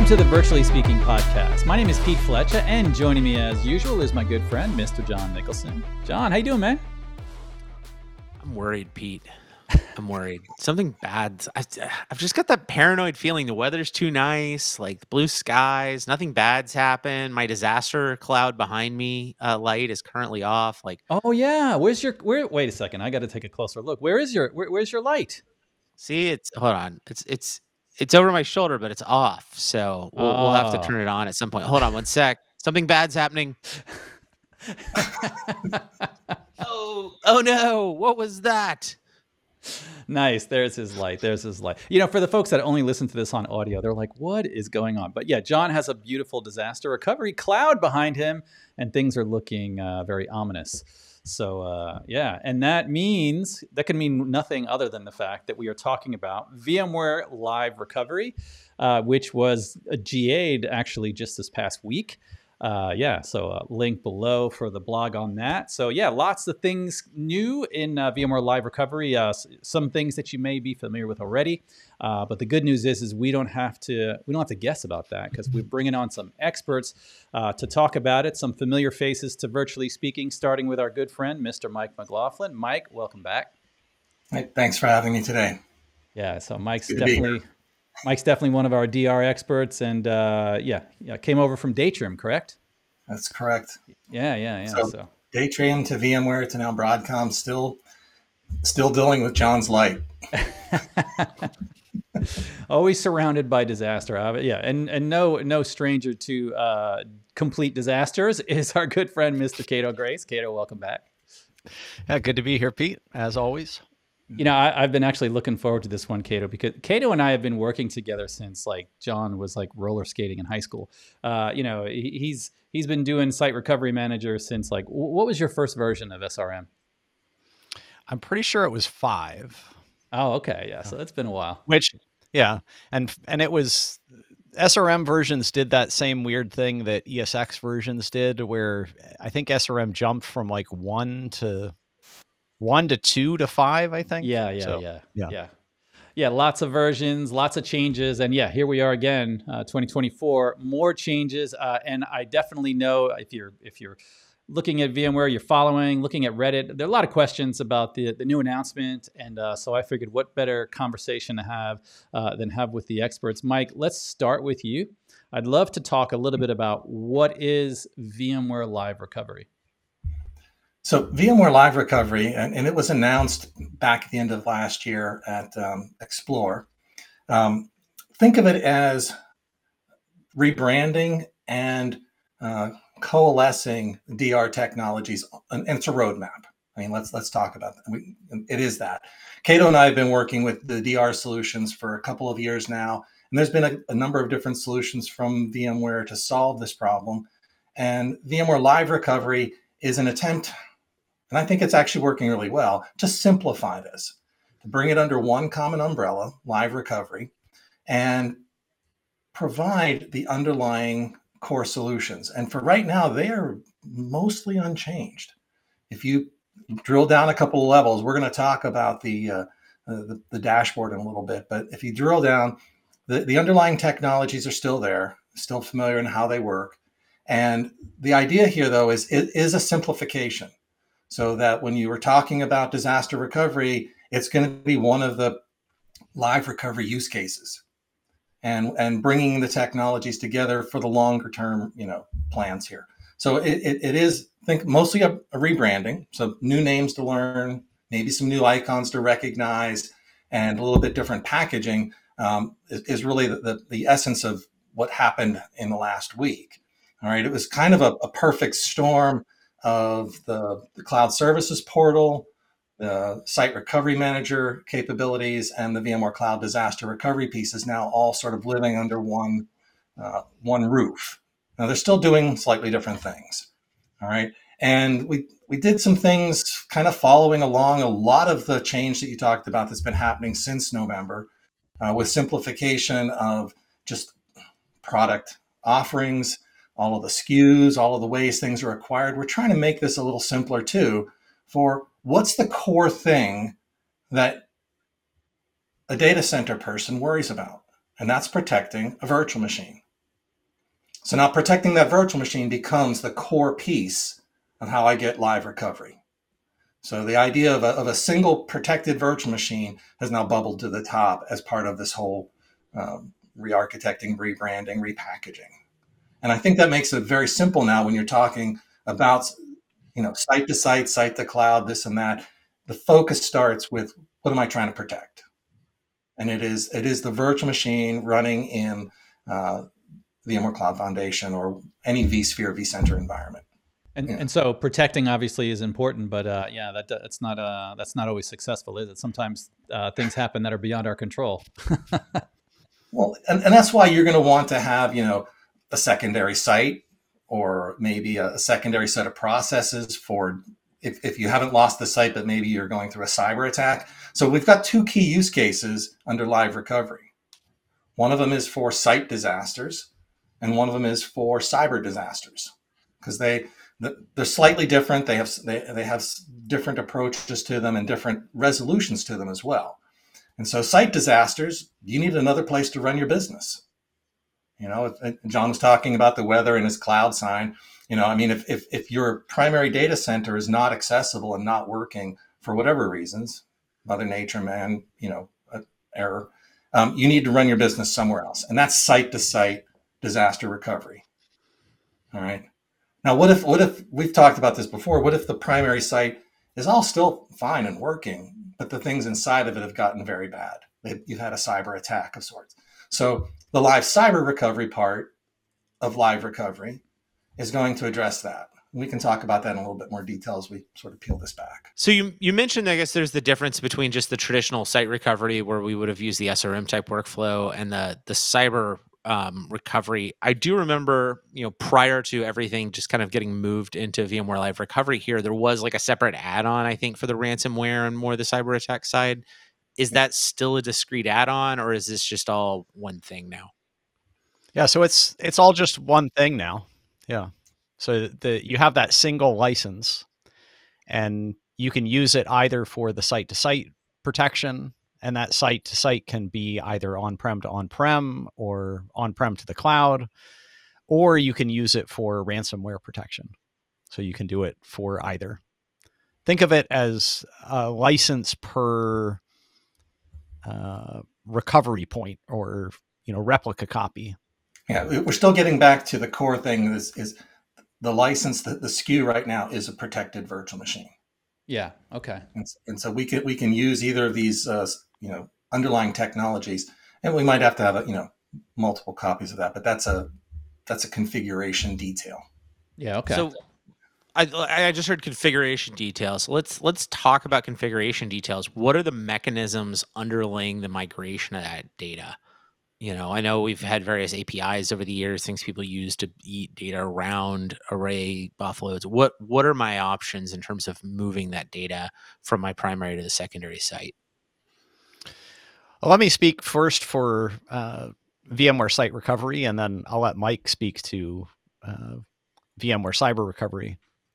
to the Virtually Speaking podcast. My name is Pete Fletcher, and joining me as usual is my good friend, Mr. John Nicholson. John, how you doing, man? I'm worried, Pete. I'm worried. Something bad. I've just got that paranoid feeling. The weather's too nice, like the blue skies. Nothing bad's happened. My disaster cloud behind me light is currently off. Oh yeah, wait a second. I got to take a closer look. Where's your light? See, hold on. It's over my shoulder, but it's off. So we'll have to turn it on at some point. Hold on one sec. Something bad's happening. Oh no! What was that? Nice. There's his light. You know, for the folks that only listen to this on audio, they're like, what is going on? But yeah, John has a beautiful disaster recovery cloud behind him, and things are looking very ominous. So yeah, and that can mean nothing other than the fact that we are talking about VMware Live Recovery, which was GA'd actually just this past week. So link below for the blog on that. So yeah, lots of things new in VMware Live Recovery. Some things that you may be familiar with already. But the good news is we don't have to guess about that, because we're bringing on some experts to talk about it. Some familiar faces to Virtually Speaking, starting with our good friend, Mr. Mike McLaughlin. Mike, welcome back. Hey, thanks for having me today. Yeah, so Mike's definitely one of our DR experts, and came over from Datrium, correct? That's correct. Yeah. So Datrium to VMware to now Broadcom, still dealing with John's light. Always surrounded by disaster. And no stranger to complete disasters is our good friend, Mr. Cato Grace. Cato, welcome back. Yeah, good to be here, Pete, as always. You know, I've been actually looking forward to this one, Cato, because Cato and I have been working together since John was roller skating in high school. He's been doing Site Recovery Manager since what was your first version of SRM? I'm pretty sure it was 5. Oh, okay, yeah. So it's been a while. And it was SRM versions did that same weird thing that ESX versions did, where I think SRM jumped from 1 to 2 to 5, I think. Yeah. Lots of versions, lots of changes, and here we are again, 2024, more changes. And I definitely know if you're looking at VMware, you're looking at Reddit, there are a lot of questions about the new announcement, and so I figured what better conversation to have than have with the experts. Mike, let's start with you. I'd love to talk a little bit about what is VMware Live Recovery. So VMware Live Recovery, and it was announced back at the end of last year at Explore. Think of it as rebranding and coalescing DR technologies, and it's a roadmap. I mean, let's talk about that. It is that. Cato and I have been working with the DR solutions for a couple of years now, and there's been a number of different solutions from VMware to solve this problem. And VMware Live Recovery is an attempt, and I think it's actually working really well, to simplify this, to bring it under one common umbrella, Live Recovery, and provide the underlying core solutions. And for right now, they are mostly unchanged. If you drill down a couple of levels, we're going to talk about the dashboard in a little bit, but if you drill down, the underlying technologies are still there, still familiar in how they work. And the idea here, though, is a simplification, so that when you were talking about disaster recovery, it's going to be one of the live recovery use cases. And bringing the technologies together for the longer term, plans here. So it is, think mostly a rebranding. So new names to learn, maybe some new icons to recognize, and a little bit different packaging is really the essence of what happened in the last week. All right, it was kind of a perfect storm of the cloud services portal, the Site Recovery Manager capabilities, and the VMware Cloud Disaster Recovery pieces now all sort of living under one roof. Now they're still doing slightly different things, all right? And we did some things kind of following along a lot of the change that you talked about that's been happening since November, with simplification of just product offerings, all of the SKUs, all of the ways things are acquired. We're trying to make this a little simpler too, for what's the core thing that a data center person worries about? And that's protecting a virtual machine. So now protecting that virtual machine becomes the core piece of how I get live recovery. So the idea of a single protected virtual machine has now bubbled to the top as part of this whole re-architecting, rebranding, repackaging. And I think that makes it very simple now when you're talking about, site to site to cloud, this and that. The focus starts with, what am I trying to protect? And it is the virtual machine running in VMware Cloud Foundation or any vSphere, vCenter environment. And so protecting obviously is important, but that's not always successful, is it? Sometimes things happen that are beyond our control. Well, and that's why you're going to want to have, a secondary site, or maybe a secondary set of processes for if you haven't lost the site, but maybe you're going through a cyber attack. So we've got two key use cases under live recovery. One of them is for site disasters, and one of them is for cyber disasters, because they're slightly different. They have different approaches to them and different resolutions to them as well. And so site disasters, you need another place to run your business. John was talking about the weather and his cloud sign. If your primary data center is not accessible and not working for whatever reasons, Mother Nature, man, error, you need to run your business somewhere else. And that's site to site disaster recovery. All right. Now, what if we've talked about this before? What if the primary site is all still fine and working, but the things inside of it have gotten very bad? You've had a cyber attack of sorts. So the live cyber recovery part of live recovery is going to address that. We can talk about that in a little bit more detail as we sort of peel this back. So you mentioned, I guess, there's the difference between just the traditional site recovery where we would have used the SRM type workflow and the cyber recovery. I do remember, prior to everything just kind of getting moved into VMware Live Recovery here, there was like a separate add-on, I think, for the ransomware and more the cyber attack side. Is that still a discrete add-on, or is this just all one thing now? Yeah, so it's all just one thing now. Yeah. So you have that single license, and you can use it either for the site-to-site protection, and that site-to-site can be either on-prem to on-prem or on-prem to the cloud, or you can use it for ransomware protection. So you can do it for either. Think of it as a license per recovery point or replica copy. Yeah, we're still getting back to the core thing. Is the license, the SKU right now is a protected virtual machine. Yeah. Okay. And so we can use either of these underlying technologies, and we might have to have multiple copies of that, but that's a configuration detail. Yeah. Okay. So I just heard configuration details. Let's talk about configuration details. What are the mechanisms underlying the migration of that data? I know we've had various APIs over the years, things people use to eat data around array buffloads. What are my options in terms of moving that data from my primary to the secondary site? Well, let me speak first for VMware Site Recovery, and then I'll let Mike speak to VMware Cyber Recovery.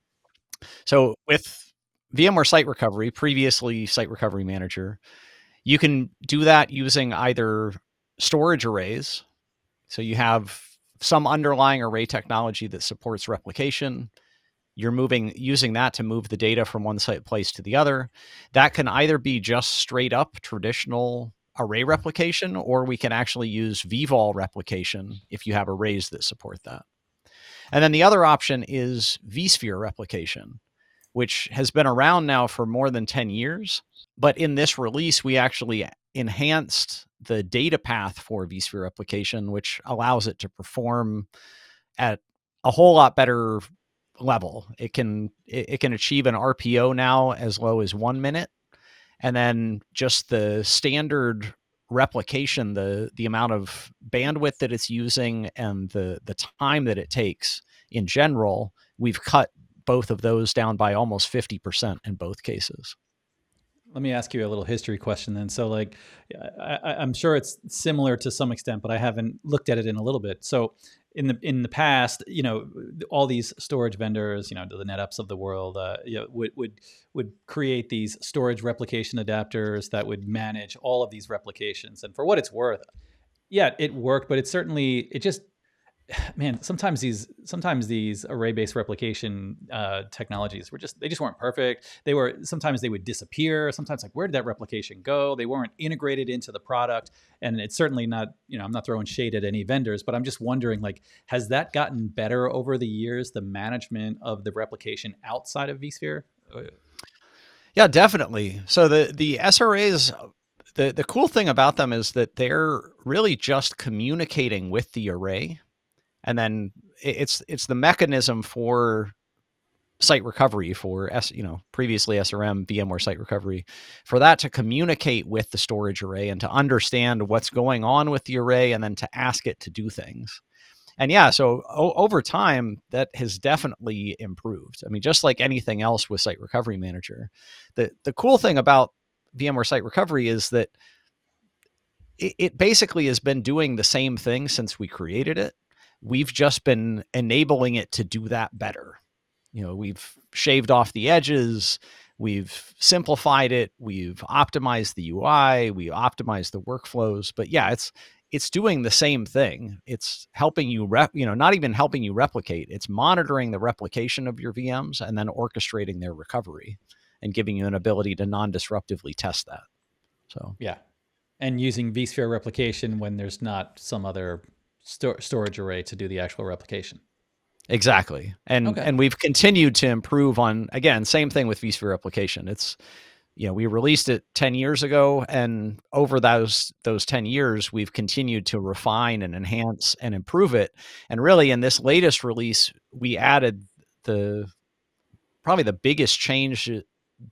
So with VMware Site Recovery, previously Site Recovery Manager, you can do that using either storage arrays. So you have some underlying array technology that supports replication. You're using that to move the data from one site place to the other. That can either be just straight up traditional array replication, or we can actually use vVol replication if you have arrays that support that. And then the other option is vSphere replication, which has been around now for more than 10 years. But in this release, we actually enhanced the data path for vSphere replication, which allows it to perform at a whole lot better level. It can achieve an RPO now as low as 1 minute. And then just the standard replication, the amount of bandwidth that it's using and the time that it takes in general, we've cut both of those down by almost 50% in both cases. Let me ask you a little history question then. So I'm sure it's similar to some extent, but I haven't looked at it in a little bit. So in the past, all these storage vendors, the NetApps of the world, would create these storage replication adapters that would manage all of these replications. And for what it's worth, yeah, it worked, but it man, sometimes these array-based replication technologies they just weren't perfect. Sometimes they would disappear. Sometimes, like, where did that replication go? They weren't integrated into the product, and it's certainly not. I'm not throwing shade at any vendors, but I'm just wondering, like, has that gotten better over the years? The management of the replication outside of vSphere. Yeah, definitely. So the SRAs, the cool thing about them is that they're really just communicating with the array, and then it's the mechanism for site recovery for previously SRM VMware Site Recovery, for that to communicate with the storage array and to understand what's going on with the array, and then to ask it to do things. And yeah, so over time, that has definitely improved. I mean, just like anything else with Site Recovery Manager, the cool thing about VMware Site Recovery is that it basically has been doing the same thing since we created it. We've just been enabling it to do that better. We've shaved off the edges, we've simplified it, we've optimized the UI, we optimized the workflows. But yeah, it's doing the same thing. It's helping you not even helping you replicate. It's monitoring the replication of your VMs and then orchestrating their recovery and giving you an ability to non-disruptively test that. So yeah, and using vSphere replication when there's not some other storage array to do the actual replication. Exactly. And we've continued to improve on, again, same thing with vSphere replication. It's, we released it 10 years ago, and over those 10 years, we've continued to refine and enhance and improve it. And really, in this latest release, we added probably the biggest changes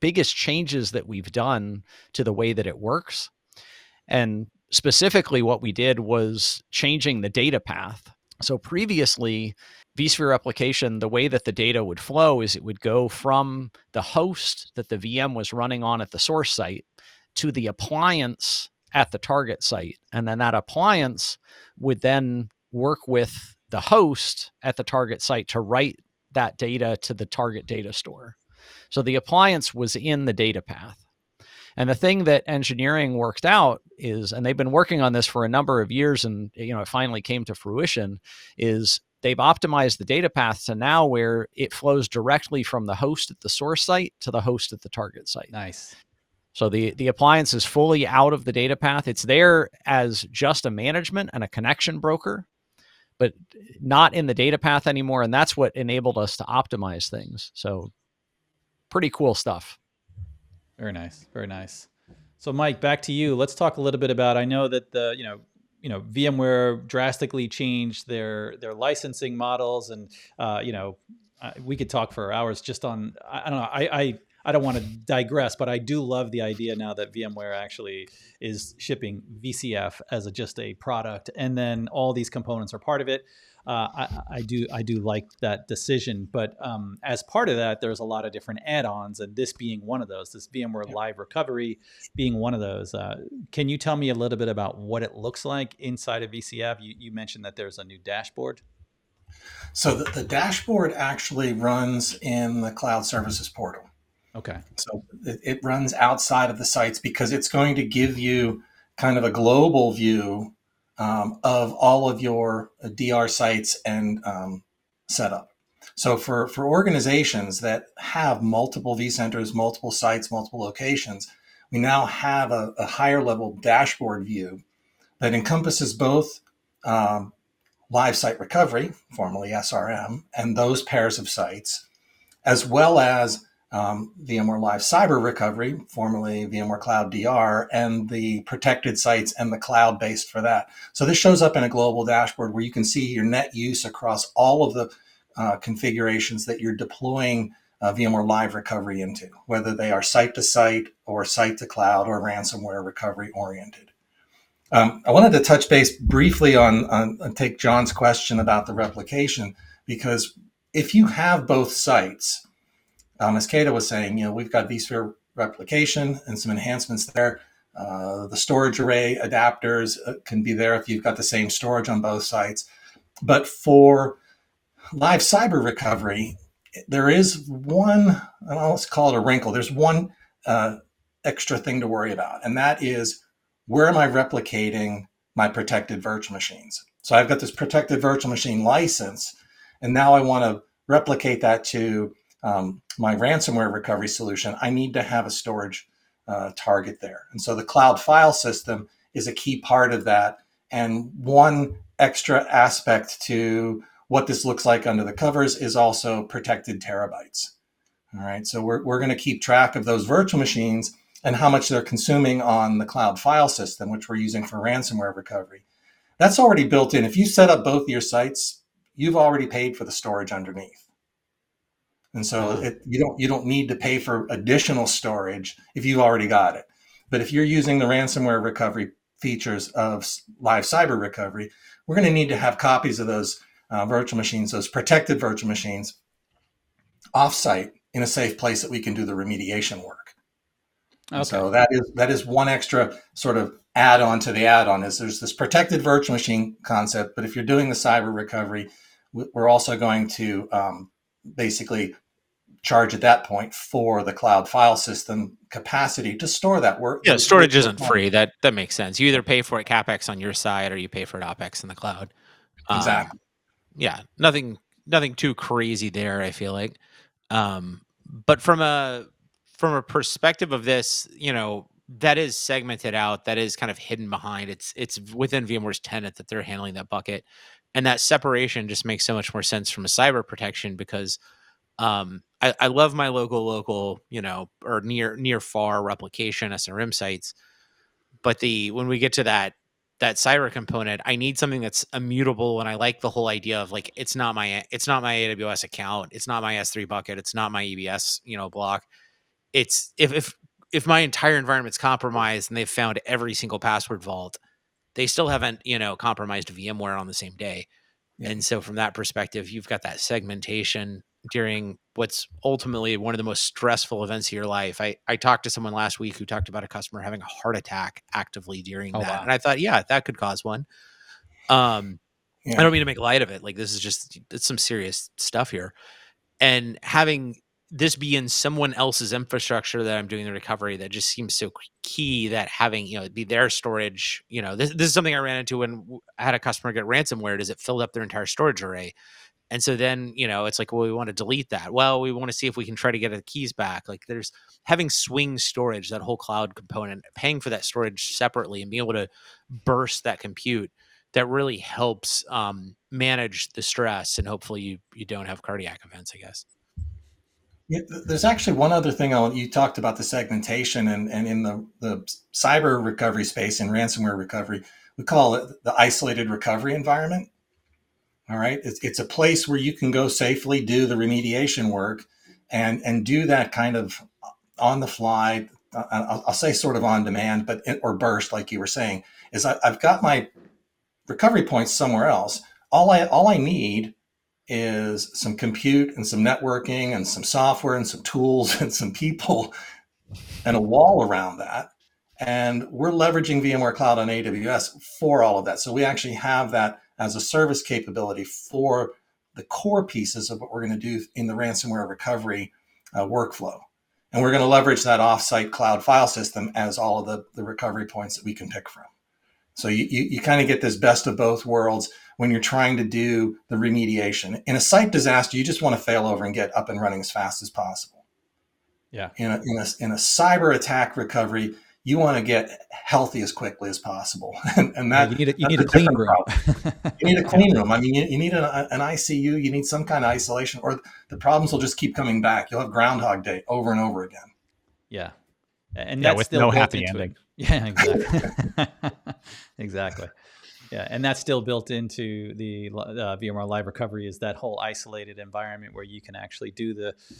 that we've done to the way that it works. And specifically, what we did was changing the data path. So previously, vSphere replication, the way that the data would flow is it would go from the host that the VM was running on at the source site to the appliance at the target site. And then that appliance would then work with the host at the target site to write that data to the target data store. So the appliance was in the data path. And the thing that engineering worked out is, and they've been working on this for a number of years, and it finally came to fruition, is they've optimized the data path to now where it flows directly from the host at the source site to the host at the target site. Nice. So the appliance is fully out of the data path. It's there as just a management and a connection broker, but not in the data path anymore. And that's what enabled us to optimize things. So pretty cool stuff. Very nice. Very nice. So Mike, back to you. Let's talk a little bit about, I know that VMware drastically changed their licensing models, and we could talk for hours just on, I don't know, I don't want to digress, but I do love the idea now that VMware actually is shipping VCF as just a product, and then all these components are part of it. I do like that decision, but as part of that, there's a lot of different add-ons, and this being one of those, this VMware Live Recovery being one of those. Can you tell me a little bit about what it looks like inside of VCF? You mentioned that there's a new dashboard. So the dashboard actually runs in the Cloud Services Portal. Okay. So it runs outside of the sites because it's going to give you kind of a global view of all of your DR sites and setup. So for organizations that have multiple vCenters, multiple sites, multiple locations, we now have a higher level dashboard view that encompasses both live site recovery, formerly SRM, and those pairs of sites, as well as VMware Live Cyber Recovery, formerly VMware Cloud DR, and the protected sites and the cloud-based for that. So this shows up in a global dashboard where you can see your net use across all of the configurations that you're deploying VMware Live Recovery into, whether they are site-to-site or site-to-cloud or ransomware recovery oriented. I wanted to touch base briefly on take John's question about the replication, because if you have both sites, as Keita was saying, we've got vSphere replication and some enhancements there. The storage array adapters can be there if you've got the same storage on both sites. But for live cyber recovery, there is one, let's call it a wrinkle. There's one extra thing to worry about, and that is, where am I replicating my protected virtual machines? So I've got this protected virtual machine license, and now I want to replicate that to my ransomware recovery solution. I need to have a storage target there. And so the cloud file system is a key part of that. And one extra aspect to what this looks like under the covers is also protected terabytes. All right, so we're going to keep track of those virtual machines and how much they're consuming on the cloud file system, which we're using for ransomware recovery. That's already built in. If you set up both your sites, you've already paid for the storage underneath. And so you don't need to pay for additional storage if you've already got it. But if you're using the ransomware recovery features of Live Cyber Recovery, we're going to need to have copies of those virtual machines, those protected virtual machines, offsite in a safe place that we can do the remediation work. Okay. So that is one extra sort of add-on to the add-on. Is there's this protected virtual machine concept, but if you're doing the cyber recovery, we're also going to basically charge at that point for the cloud file system capacity to store that work. Yeah, storage isn't free. That makes sense. You either pay for it CapEx on your side or you pay for it OpEx in the cloud. Exactly. Yeah, nothing too crazy there, I feel like. But from a perspective of this, that is segmented out, that is kind of hidden behind. It's within VMware's tenant that they're handling that bucket. And that separation just makes so much more sense from a cyber protection because I love my local, or near far replication SRM sites. But when we get to that cyber component, I need something that's immutable. And I like the whole idea of like, it's not my AWS account. It's not my S3 bucket. It's not my EBS, block. It's if my entire environment's compromised and they've found every single password vault, they still haven't, compromised VMware on the same day. Yeah. And so from that perspective, you've got that segmentation during what's ultimately one of the most stressful events of your life. I talked to someone last week who talked about a customer having a heart attack actively during that. Wow. And I thought, yeah, that could cause one. I don't mean to make light of it. Like this is it's some serious stuff here. And having this be in someone else's infrastructure that I'm doing the recovery, that just seems so key, that having, be their storage, this is something I ran into when I had a customer get ransomware, is it filled up their entire storage array. And so then, it's like, well, we want to delete that. Well, we want to see if we can try to get the keys back. Like there's having swing storage, that whole cloud component, paying for that storage separately and being able to burst that compute, that really helps manage the stress. And hopefully you don't have cardiac events, I guess. Yeah, there's actually one other thing you talked about, the segmentation, and in the cyber recovery space, in ransomware recovery, we call it the isolated recovery environment. All right, it's a place where you can go safely do the remediation work and do that kind of on the fly. I'll say sort of on demand, but or burst, like you were saying, is I've got my recovery points somewhere else. All I need is some compute and some networking and some software and some tools and some people and a wall around that. And we're leveraging VMware Cloud on AWS for all of that. So we actually have that as a service capability for the core pieces of what we're going to do in the ransomware recovery workflow. And we're going to leverage that offsite cloud file system as all of the recovery points that we can pick from. So you kind of get this best of both worlds when you're trying to do the remediation. In a site disaster, you just want to fail over and get up and running as fast as possible. Yeah. In a cyber attack recovery, you want to get healthy as quickly as possible, and that you need a clean room. You need a clean room. I mean, you need an ICU. You need some kind of isolation, or the problems will just keep coming back. You'll have Groundhog Day over and over again. Yeah, and that's with still no built happy into ending. It. Yeah, exactly. Exactly. Yeah, and that's still built into the VMware Live Recovery, is that whole isolated environment where you can actually do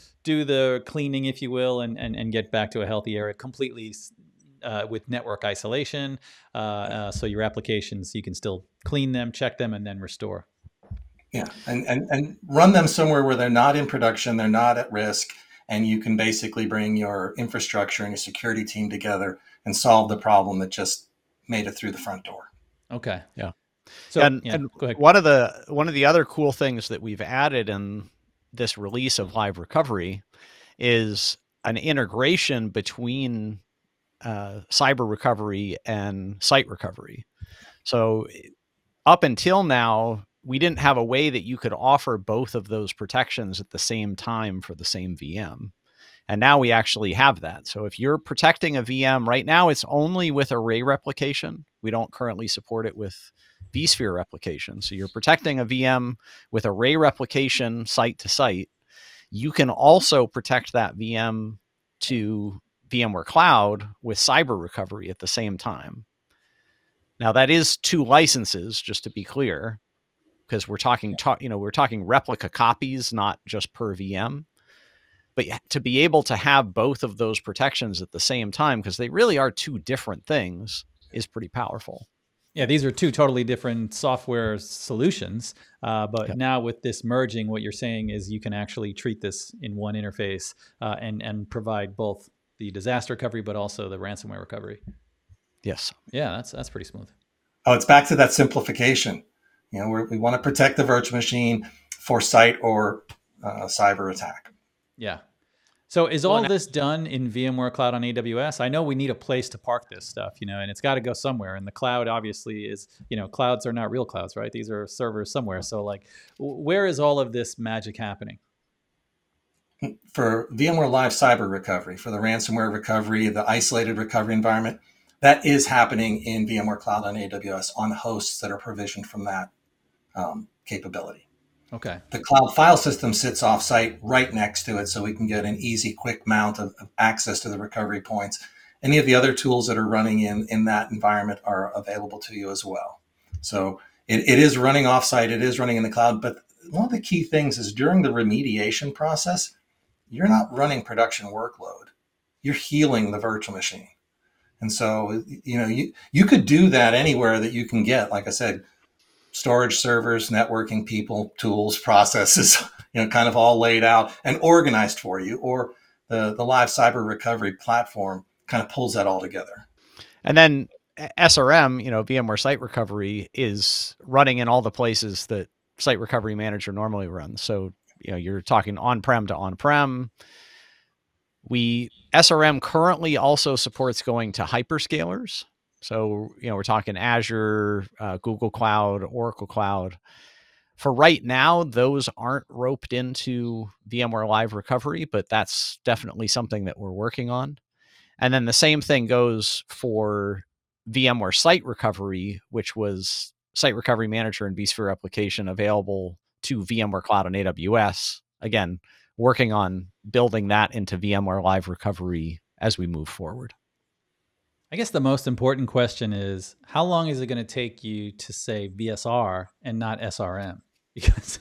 the cleaning, if you will, and get back to a healthy area completely with network isolation. So your applications, you can still clean them, check them, and then restore. Yeah, and run them somewhere where they're not in production, they're not at risk, and you can basically bring your infrastructure and your security team together and solve the problem that just made it through the front door. Okay. Yeah. So and go ahead. one of the other cool things that we've added in this release of Live Recovery is an integration between cyber recovery and site recovery. So up until now, we didn't have a way that you could offer both of those protections at the same time for the same VM. And now we actually have that. So if you're protecting a VM right now, it's only with array replication. We don't currently support it with vSphere replication. So you're protecting a VM with array replication site to site. You can also protect that VM to VMware Cloud with cyber recovery at the same time. Now that is 2 licenses, just to be clear, because we're talking replica copies, not just per VM. But to be able to have both of those protections at the same time, because they really are 2 different things, is pretty powerful. Yeah, these are 2 totally different software solutions. But Yep. now with this merging, what you're saying is you can actually treat this in one interface and provide both the disaster recovery, but also the ransomware recovery. Yes. Yeah, that's pretty smooth. Oh, it's back to that simplification. We want to protect the virtual machine for site or cyber attack. Yeah. So is all this done in VMware Cloud on AWS? I know we need a place to park this stuff, and it's got to go somewhere. And the cloud obviously is, clouds are not real clouds, right? These are servers somewhere. So like, where is all of this magic happening? For VMware Live Cyber Recovery, for the ransomware recovery, the isolated recovery environment, that is happening in VMware Cloud on AWS on hosts that are provisioned from that capability. Okay. The cloud file system sits offsite right next to it, so we can get an easy, quick mount of access to the recovery points. Any of the other tools that are running in that environment are available to you as well. So it is running offsite, it is running in the cloud, but one of the key things is during the remediation process, you're not running production workload. You're healing the virtual machine. And so, you could do that anywhere that you can get, like I said, storage servers, networking people, tools, processes, kind of all laid out and organized for you, or the Live Cyber Recovery platform kind of pulls that all together. And then SRM, VMware Site Recovery, is running in all the places that Site Recovery Manager normally runs. So, you're talking on-prem to on-prem. SRM currently also supports going to hyperscalers. So, we're talking Azure, Google Cloud, Oracle Cloud. For right now, those aren't roped into VMware Live Recovery, but that's definitely something that we're working on. And then the same thing goes for VMware Site Recovery, which was Site Recovery Manager and vSphere application available to VMware Cloud on AWS. Again, working on building that into VMware Live Recovery as we move forward. I guess the most important question is, how long is it going to take you to say VSR and not SRM? Because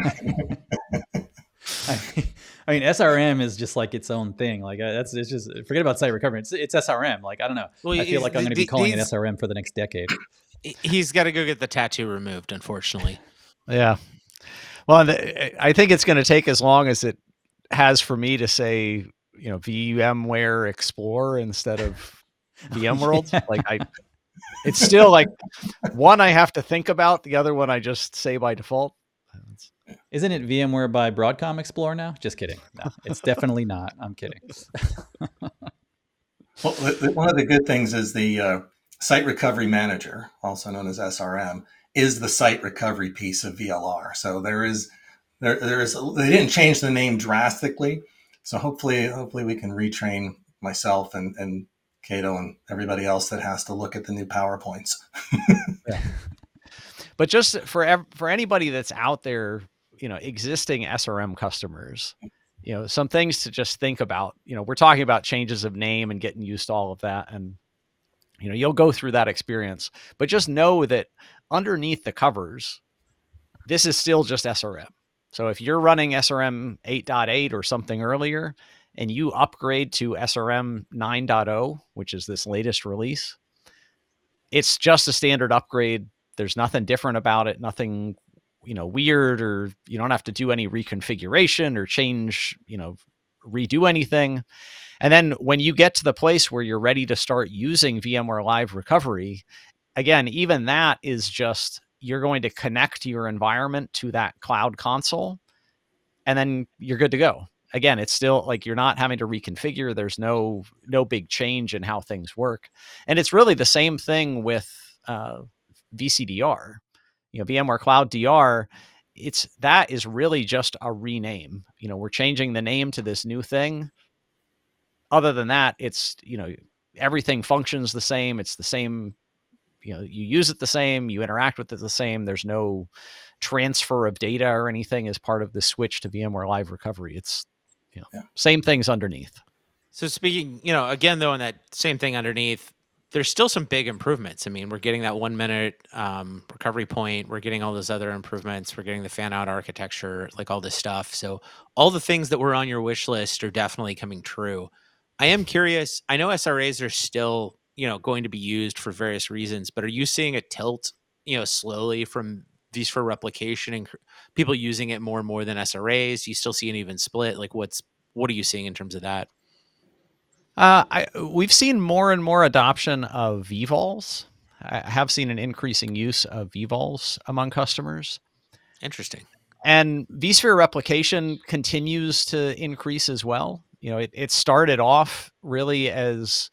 I mean, SRM is just like its own thing. Like it's just, forget about site recovery. It's SRM. Like, I don't know. Well, I feel like I'm going to be calling it SRM for the next decade. He's got to go get the tattoo removed, unfortunately. Yeah. Well, I think it's going to take as long as it has for me to say, VMware Explorer instead of VMworld. Yeah. It's still like one I have to think about, the other one I just say by default. Isn't it VMware by Broadcom Explorer now? Just kidding. No, it's definitely not. I'm kidding. Well, one of the good things is the Site Recovery Manager, also known as SRM, is the site recovery piece of VLR. So there is they didn't change the name drastically. So hopefully we can retrain myself and Cato and everybody else that has to look at the new PowerPoints. Yeah. But just for anybody that's out there, existing SRM customers, some things to just think about. We're talking about changes of name and getting used to all of that, and you'll go through that experience. But just know that underneath the covers, this is still just SRM. So if you're running SRM 8.8 or something earlier, and you upgrade to SRM 9.0, which is this latest release, it's just a standard upgrade. There's nothing different about it, nothing, weird, or you don't have to do any reconfiguration or change, redo anything. And then when you get to the place where you're ready to start using VMware Live Recovery, again, even that is just, you're going to connect your environment to that cloud console, and then you're good to go. Again, it's still like you're not having to reconfigure. There's no big change in how things work. And it's really the same thing with VCDR. VMware Cloud DR, that is really just a rename. We're changing the name to this new thing. Other than that, it's, everything functions the same. It's the same, you use it the same, you interact with it the same. There's no transfer of data or anything as part of the switch to VMware Live Recovery. It's, same things underneath. So speaking, again, though, in that same thing underneath, there's still some big improvements. I mean, we're getting that 1 minute recovery point. We're getting all those other improvements. We're getting the fan out architecture, like all this stuff. So all the things that were on your wish list are definitely coming true. I am curious. I know SRAs are still, going to be used for various reasons, but are you seeing a tilt, slowly from vSphere replication and people using it more and more than SRAs? Do you still see an even split? Like what are you seeing in terms of that? We've seen more and more adoption of vVols. I have seen an increasing use of vVols among customers. Interesting. And vSphere replication continues to increase as well. It started off really as,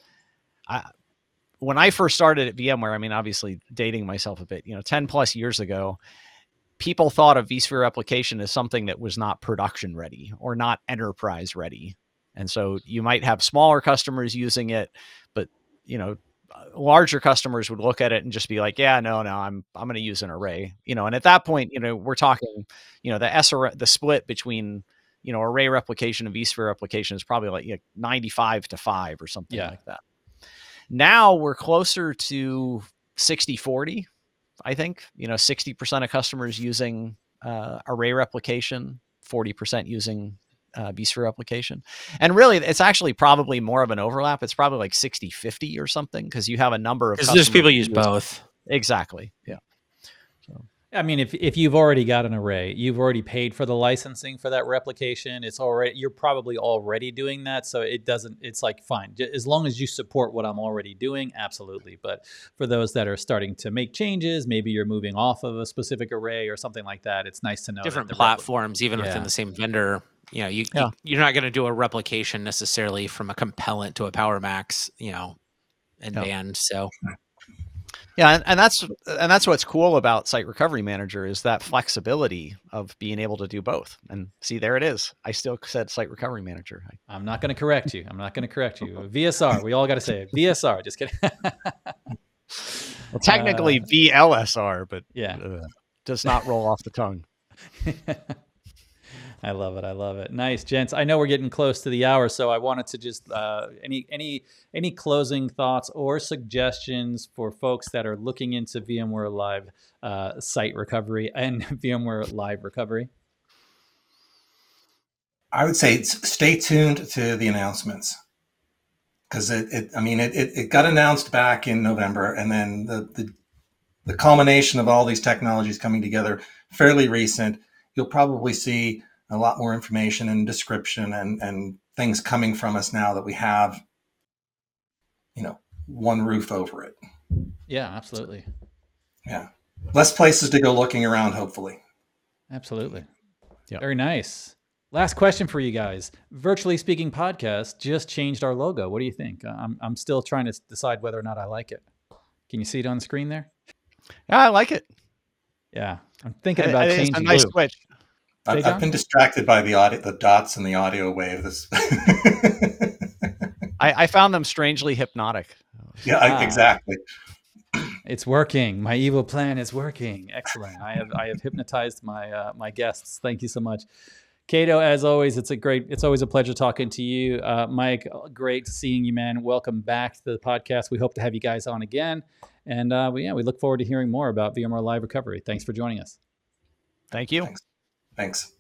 when I first started at VMware, I mean, obviously dating myself a bit, 10 plus years ago, people thought of vSphere replication as something that was not production ready or not enterprise ready. And so you might have smaller customers using it, but, larger customers would look at it and just be like, yeah, no, I'm going to use an array, and at that point, we're talking, the split between, array replication and vSphere replication is probably like 95-5 or something like that. Now we're closer to 60-40, I think, 60% of customers using array replication, 40% using vSphere replication. And really, it's actually probably more of an overlap. It's probably like 60-50 or something, because you have a number of customers. There's people use both. Exactly. Yeah. So, I mean, if you've already got an array, you've already paid for the licensing for that replication. You're probably already doing that. So it's like, fine, as long as you support what I'm already doing, absolutely. But for those that are starting to make changes, maybe you're moving off of a specific array or something like that, it's nice to know different platforms, even within the same vendor. You're not going to do a replication necessarily from a Compellent to a PowerMax, and band. So. Yeah, and that's what's cool about Site Recovery Manager is that flexibility of being able to do both. And see, there it is. I still said Site Recovery Manager. I'm not going to correct you. VSR. We all got to say it. VSR. Just kidding. Well, technically VLSR, but yeah, does not roll off the tongue. I love it. Nice, gents. I know we're getting close to the hour, so I wanted to just any closing thoughts or suggestions for folks that are looking into VMware Live Site Recovery and VMware Live Recovery. I would say stay tuned to the announcements, because it got announced back in November, and then the culmination of all these technologies coming together fairly recent. You'll probably see a lot more information and description and things coming from us now that we have, one roof over it. Yeah, absolutely. Yeah. Less places to go looking around, hopefully. Absolutely. Yeah. Very nice. Last question for you guys. Virtually Speaking Podcast just changed our logo. What do you think? I'm still trying to decide whether or not I like it. Can you see it on the screen there? Yeah, I like it. Yeah. I'm thinking about changing it. It's a nice switch. I've been distracted by the dots and the audio wave. I found them strangely hypnotic. Yeah, exactly. It's working. My evil plan is working. Excellent. I have hypnotized my guests. Thank you so much, Cato. As always, it's always a pleasure talking to you, Mike. Great seeing you, man. Welcome back to the podcast. We hope to have you guys on again, and we look forward to hearing more about VMware Live Recovery. Thanks for joining us. Thank you. Thanks.